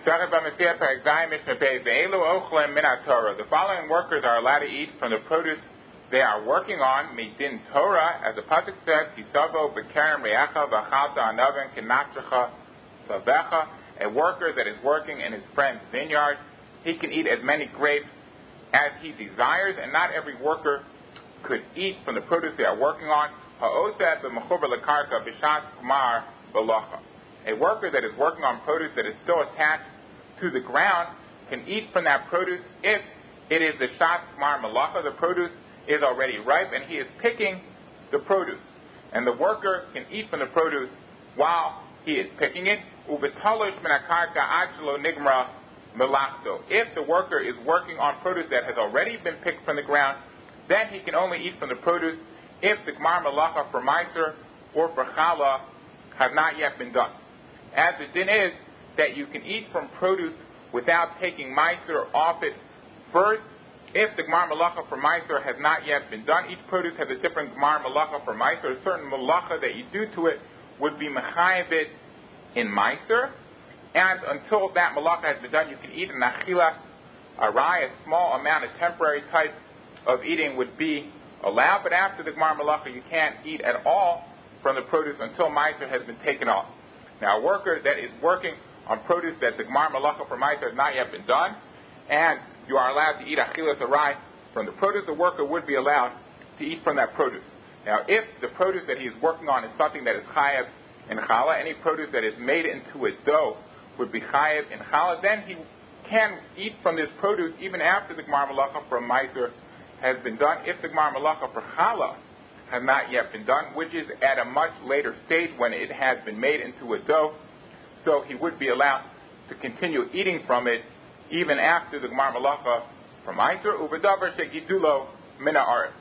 The following workers are allowed to eat from the produce they are working on, midin Torah, as the pasuk says, Hisavo b'kerem re'echa v'chalta anaven kenatzecha savecha. A worker that is working in his friend's vineyard, he can eat as many grapes as he desires, and not every worker could eat from the produce they are working on. Ha'oseh b'mechuber lekarka b'shat kumar b'locha. A worker that is working on produce that is still attached to the ground can eat from that produce if it is the shat kumar malacha. The produce is already ripe and he is picking the produce, and the worker can eat from the produce while he is picking it. Uvitalosh minakarka achlo nigmra melachto. If the worker is working on produce that has already been picked from the ground, then he can only eat from the produce if the gmar malacha for meiser or for challah has not yet been done. As the din is that you can eat from produce without taking meiser off it first, if the gmar malacha for meiser has not yet been done. Each produce has a different gmar malacha for meiser. A certain malacha that you do to it would be mechayev it in meiser, and until that malacha has been done, you can eat an achilas arai. A small amount, a temporary type of eating would be allowed, but after the gmar malacha, you can't eat at all from the produce until meiser has been taken off. Now, a worker that is working on produce that the gmar malacha for meiser has not yet been done, and you are allowed to eat achilas arai from the produce, the worker would be allowed to eat from that produce. Now, if the produce that he is working on is something that is chayev in challah, any produce that is made into a dough would be chayev in challah, then he can eat from this produce even after the gmar malacha for meiser has been done. If the gmar malacha for challah has not yet been done, which is at a much later stage when it has been made into a dough, so he would be allowed to continue eating from it even after the gmar malacha for meiser. Uvedavar shegidulo mina aretz.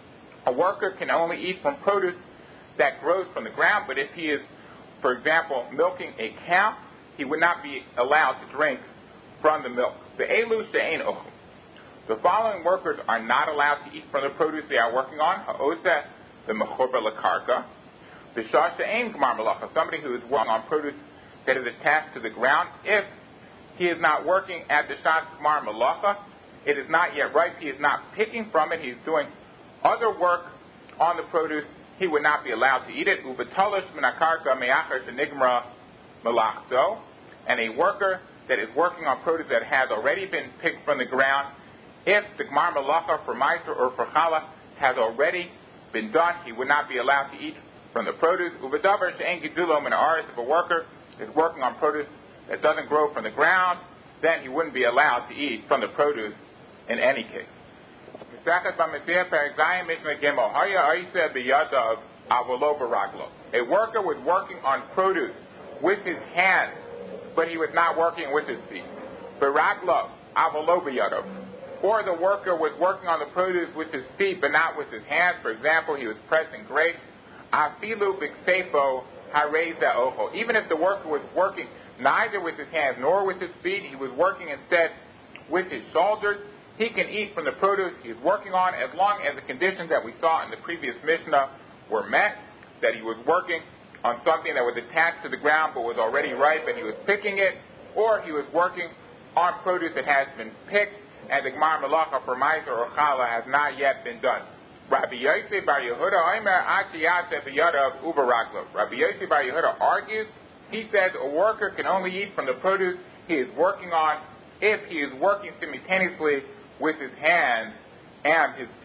A worker can only eat from produce that grows from the ground, but if he is, for example, milking a cow, he would not be allowed to drink from the milk. The following workers are not allowed to eat from the produce they are working on. Ha'oseh the mechuber lekarka. The shashe'ein gmar malacha, somebody who is working on produce that is attached to the ground. If he is not working at the shat gmar malacha, it is not yet ripe, he is not picking from it, he is doing other work on the produce, he would not be allowed to eat it. Uvetalosh minakarka me'achar shenigmra melachto. And a worker that is working on produce that has already been picked from the ground, if the gmar malacha for meiser or for challah has already been done, he would not be allowed to eat from the produce. Uvedavar she'en gidulo min haaretz. If a worker is working on produce that doesn't grow from the ground, then he wouldn't be allowed to eat from the produce in any case. A worker was working on produce with his hands, but he was not working with his feet. Or the worker was working on the produce with his feet, but not with his hands. For example, he was pressing grapes. Even if the worker was working neither with his hands nor with his feet, he was working instead with his shoulders, he can eat from the produce he is working on as long as the conditions that we saw in the previous Mishnah were met, that he was working on something that was attached to the ground but was already ripe and he was picking it, or he was working on produce that has been picked and the gmar malacha for meiser or challah has not yet been done. Rabbi Yosef Bar Yehuda argues, he says a worker can only eat from the produce he is working on if he is working simultaneously with his hands and his feet.